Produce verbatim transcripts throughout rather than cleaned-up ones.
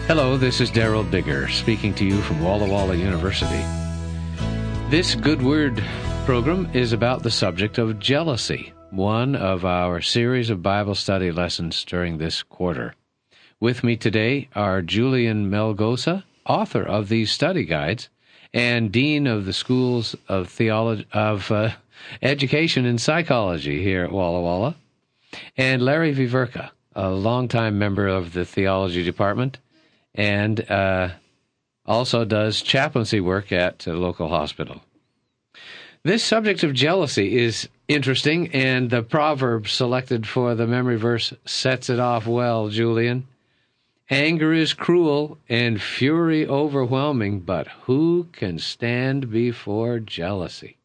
Hello, this is Daryl Bigger, speaking to you from Walla Walla University. This Good Word program is about the subject of jealousy, one of our series of Bible study lessons during this quarter. With me today are Julian Melgosa, author of these study guides, and Dean of the Schools of Theology of uh, Education and Psychology here at Walla Walla, and Larry Viverka, a longtime member of the Theology Department, and uh, also does chaplaincy work at a local hospital. This subject of jealousy is interesting, and the proverb selected for the memory verse sets it off well, Julian. Anger is cruel and fury overwhelming, but who can stand before jealousy?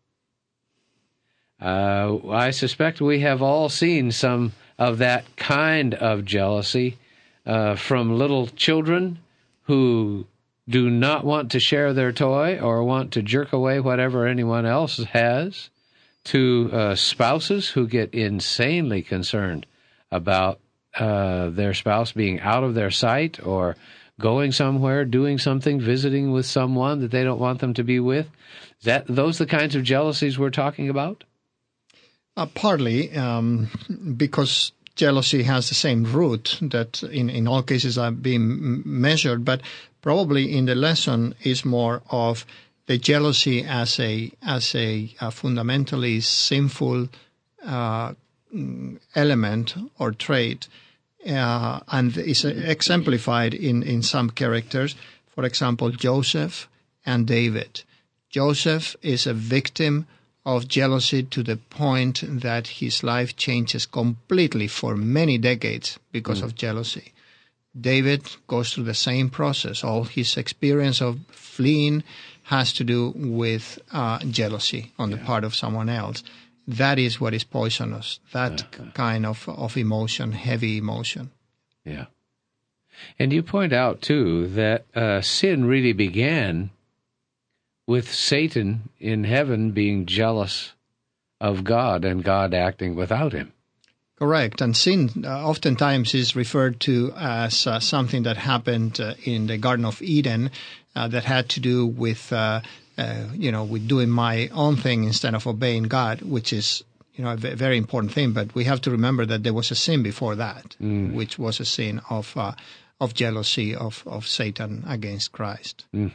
Uh, I suspect we have all seen some of that kind of jealousy uh, from little children who do not want to share their toy or want to jerk away whatever anyone else has, to uh, spouses who get insanely concerned about uh, their spouse being out of their sight or going somewhere, doing something, visiting with someone that they don't want them to be with. Is that those the kinds of jealousies we're talking about? Uh, partly, um, because jealousy has the same root that in, in all cases are being measured, but probably in the lesson is more of the jealousy as a as a, a fundamentally sinful uh, element or trait, uh, and is exemplified in, in some characters. For example, Joseph and David. Joseph is a victim of jealousy to the point that his life changes completely for many decades because mm. of jealousy. David goes through the same process. All his experience of fleeing has to do with uh, jealousy on the yeah. part of someone else. That is what is poisonous, that uh, kind of, of emotion, heavy emotion. Yeah. And you point out, too, that uh, sin really began with Satan in heaven being jealous of God and God acting without him. Correct. And sin uh, oftentimes is referred to as uh, something that happened uh, in the Garden of Eden uh, that had to do with, uh, uh, you know, with doing my own thing instead of obeying God, which is, you know, a very important thing. But we have to remember that there was a sin before that, mm. which was a sin of uh, of jealousy of, of Satan against Christ. Mm.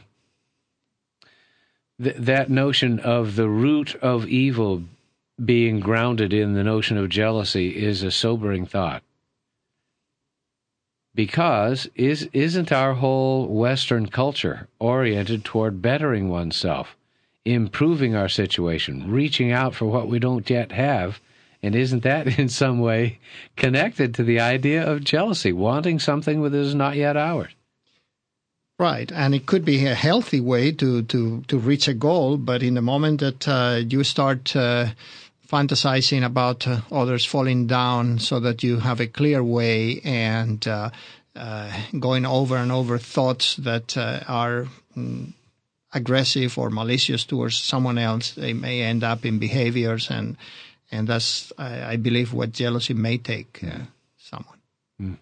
Th- that notion of the root of evil being grounded in the notion of jealousy is a sobering thought. Because is, isn't our whole Western culture oriented toward bettering oneself, improving our situation, reaching out for what we don't yet have? And isn't that in some way connected to the idea of jealousy, wanting something that is not yet ours? Right, and it could be a healthy way to, to, to reach a goal, but in the moment that uh, you start uh, fantasizing about uh, others falling down so that you have a clear way and uh, uh, going over and over thoughts that uh, are mm, aggressive or malicious towards someone else, they may end up in behaviors, and and that's, I, I believe, what jealousy may take uh, someone. Mm.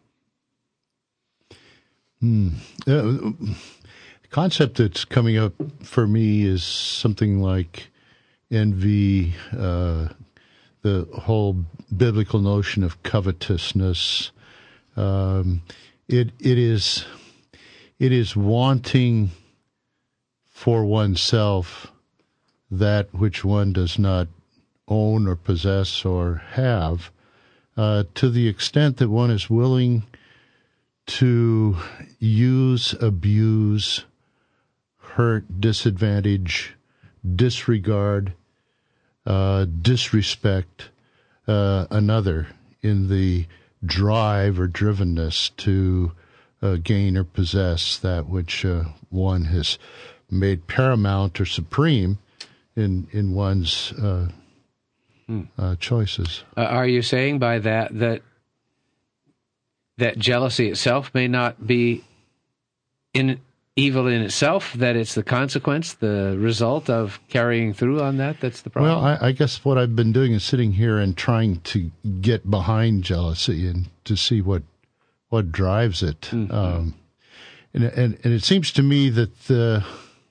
Hmm. Uh, the concept that's coming up for me is something like envy, uh, the whole biblical notion of covetousness. Um, it it is it is wanting for oneself that which one does not own or possess or have, uh, to the extent that one is willing to use, abuse, hurt, disadvantage, disregard, uh, disrespect uh, another in the drive or drivenness to uh, gain or possess that which uh, one has made paramount or supreme in in one's uh, hmm. uh, choices. Uh, are you saying by that that that jealousy itself may not be in evil in itself, that it's the consequence, the result of carrying through on that that's the problem? Well, I, I guess what I've been doing is sitting here and trying to get behind jealousy and to see what what drives it. Mm-hmm. Um, and and, and it seems to me that the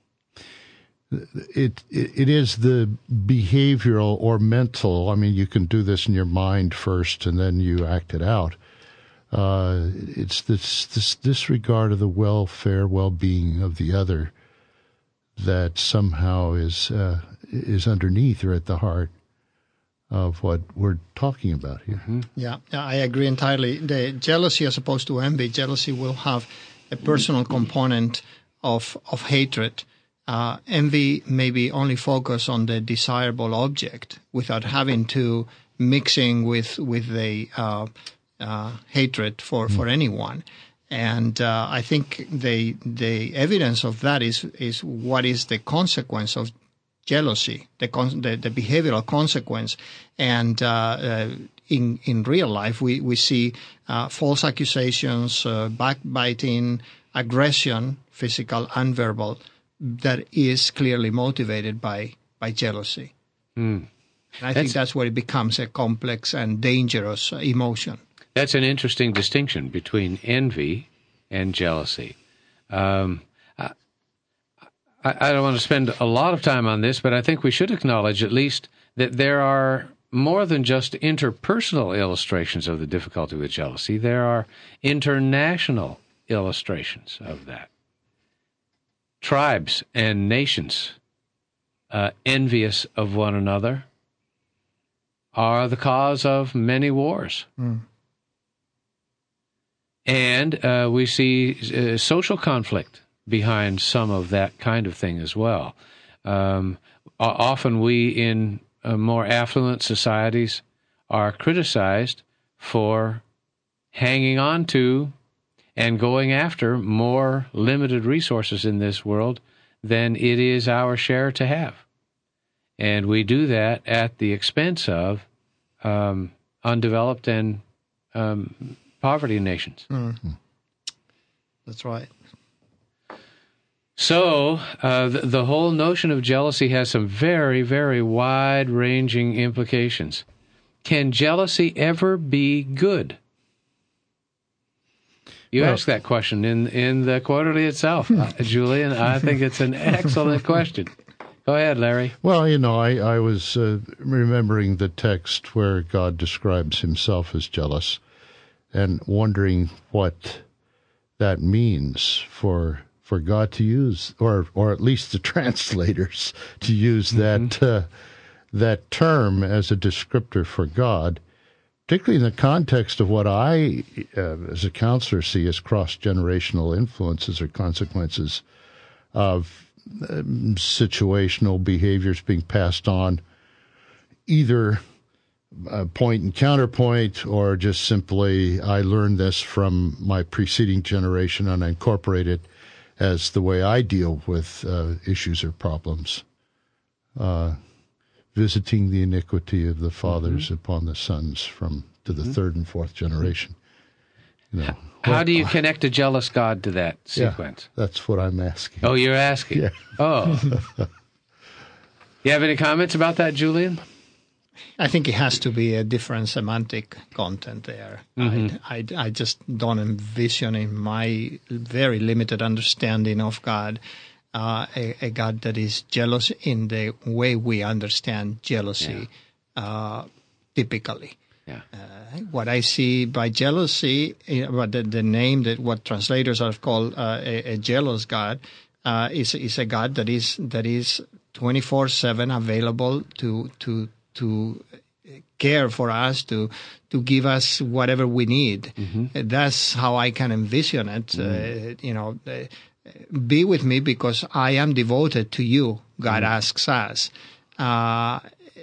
it, it it is the behavioral or mental. I mean, you can do this in your mind first, and then you act it out. Uh, it's this this disregard of the welfare, well-being of the other that somehow is uh, is underneath or at the heart of what we're talking about here. Mm-hmm. Yeah, I agree entirely. The jealousy as opposed to envy, jealousy will have a personal component of of hatred. Uh, envy maybe only focus on the desirable object without having to mixing with with the uh, uh, hatred for, mm. for anyone. And uh, I think the the evidence of that is is what is the consequence of jealousy, the con- the, the behavioral consequence. And uh, uh, in in real life, we we see uh, false accusations, uh, backbiting, aggression, physical and verbal, that is clearly motivated by by jealousy. Mm. And I that's, think that's where it becomes a complex and dangerous emotion. That's an interesting distinction between envy and jealousy. Um, I, I don't want to spend a lot of time on this, but I think we should acknowledge at least that there are more than just interpersonal illustrations of the difficulty with jealousy. There are international illustrations of that. Tribes and nations uh, envious of one another are the cause of many wars. Mm. And uh, we see uh, social conflict behind some of that kind of thing as well. Um, often we in uh, more affluent societies are criticized for hanging on to and going after more limited resources in this world than it is our share to have. And we do that at the expense of um, undeveloped and um, poverty nations. Mm-hmm. That's right. So uh, the, the whole notion of jealousy has some very, very wide-ranging implications. Can jealousy ever be good? You well, asked that question in, in the quarterly itself, uh, Julian. I think it's an excellent question. Go ahead, Larry. Well, you know, I, I was uh, remembering the text where God describes himself as jealous and wondering what that means for for God to use, or or at least the translators to use mm-hmm. that uh, that term as a descriptor for God, particularly in the context of what I, uh, as a counselor, see as cross-generational influences or consequences of um, situational behaviors being passed on, either uh, point and counterpoint, or just simply, I learned this from my preceding generation and I incorporate it as the way I deal with uh, issues or problems. Uh, visiting the iniquity of the fathers mm-hmm. upon the sons from to the mm-hmm. third and fourth generation. You know, How well, do you connect a jealous God to that sequence? Yeah, that's what I'm asking. Oh, you're asking? Yeah. Oh. You have any comments about that, Julian? I think it has to be a different semantic content there. Mm-hmm. I, I, I just don't envision in my very limited understanding of God uh, a, a God that is jealous in the way we understand jealousy yeah. uh, typically. Yeah. Uh, what I see by jealousy, what the, the name that what translators have called uh, a, a jealous God, uh, is is a God that is that is twenty-four seven available to to to care for us, to to give us whatever we need. Mm-hmm. That's how I can envision it. Mm-hmm. Uh, you know, uh, be with me because I am devoted to you. God mm-hmm. asks us. Uh,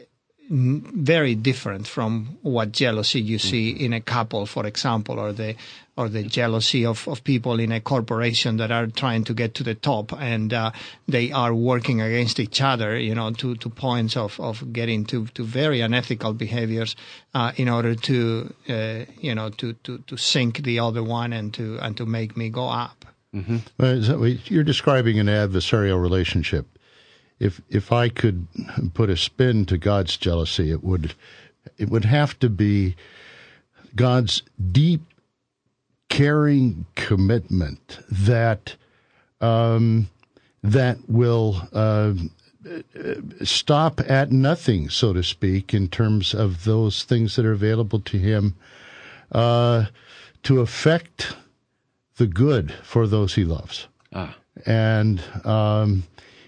very different from what jealousy you see in a couple, for example, or the or the jealousy of, of people in a corporation that are trying to get to the top and uh, they are working against each other, you know, to, to points of, of getting to, to very unethical behaviors uh, in order to, uh, you know, to, to, to sink the other one and to and to make me go up. Mm-hmm. Well, so you're describing an adversarial relationship. If if I could put a spin to God's jealousy, it would it would have to be God's deep, caring commitment that um, that will uh, stop at nothing, so to speak, in terms of those things that are available to him uh, to affect the good for those he loves. Ah. And um,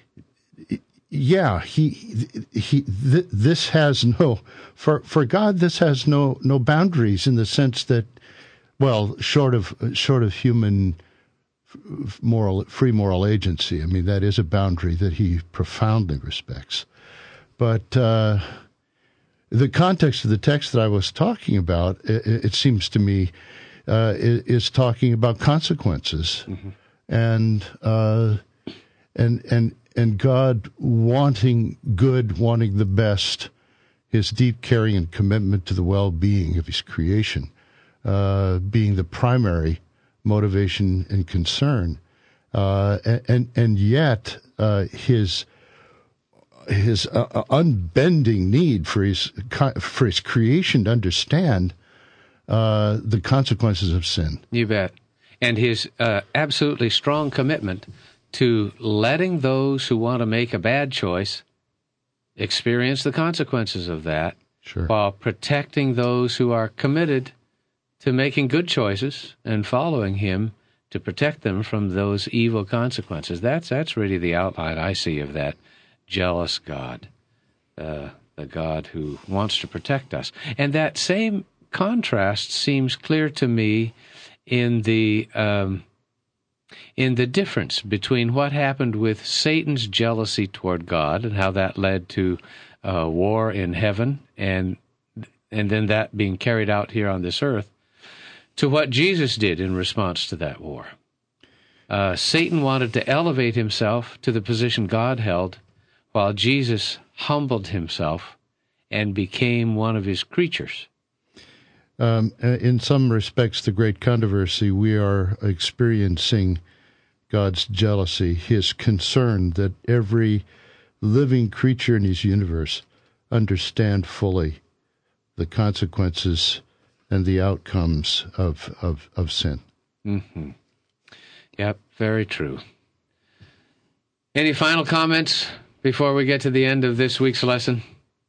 yeah, he he th- this has no for for God. This has no no boundaries in the sense that, well, short of short of human moral free moral agency. I mean, that is a boundary that he profoundly respects. But uh, the context of the text that I was talking about, it, it seems to me, uh, is talking about consequences. Mm-hmm. And uh, and and and God wanting good, wanting the best, his deep caring and commitment to the well-being of his creation, uh, being the primary motivation and concern, uh, and and yet uh, his his uh, unbending need for his for his creation to understand uh, the consequences of sin. You bet. And his uh, absolutely strong commitment to letting those who want to make a bad choice experience the consequences of that, sure, while protecting those who are committed to making good choices and following him to protect them from those evil consequences. That's that's really the outline I see of that jealous God, uh, the God who wants to protect us. And that same contrast seems clear to me in the um, in the difference between what happened with Satan's jealousy toward God and how that led to uh, war in heaven and and then that being carried out here on this earth, to what Jesus did in response to that war. Uh, Satan wanted to elevate himself to the position God held, while Jesus humbled himself and became one of his creatures. Um, in some respects, the great controversy, we are experiencing God's jealousy, his concern that every living creature in his universe understand fully the consequences and the outcomes of, of, of sin. Mm-hmm. Yep, very true. Any final comments before we get to the end of this week's lesson?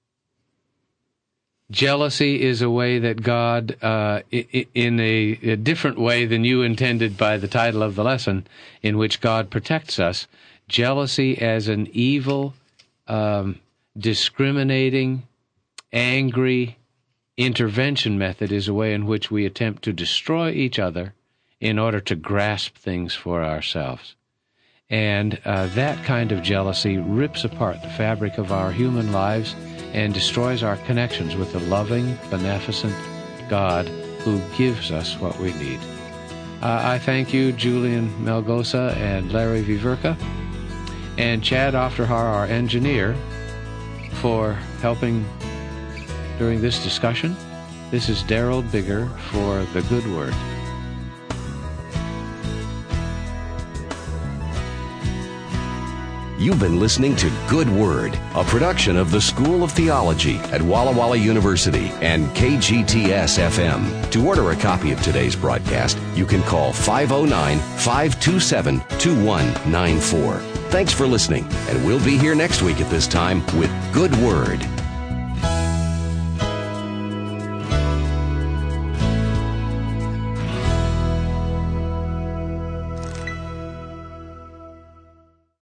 Jealousy is a way that God, uh, in a, a different way than you intended by the title of the lesson, in which God protects us. Jealousy as an evil, um, discriminating, angry intervention method is a way in which we attempt to destroy each other in order to grasp things for ourselves. And uh, that kind of jealousy rips apart the fabric of our human lives and destroys our connections with the loving, beneficent God who gives us what we need. Uh, I thank you, Julian Melgosa and Larry Viverka, and Chad Ofterhar, our engineer, for helping during this discussion. This is Daryl Bigger for The Good Word. You've been listening to Good Word, a production of the School of Theology at Walla Walla University and K G T S F M. To order a copy of today's broadcast, you can call five oh nine, five two seven, two one nine four. Thanks for listening, and we'll be here next week at this time with Good Word.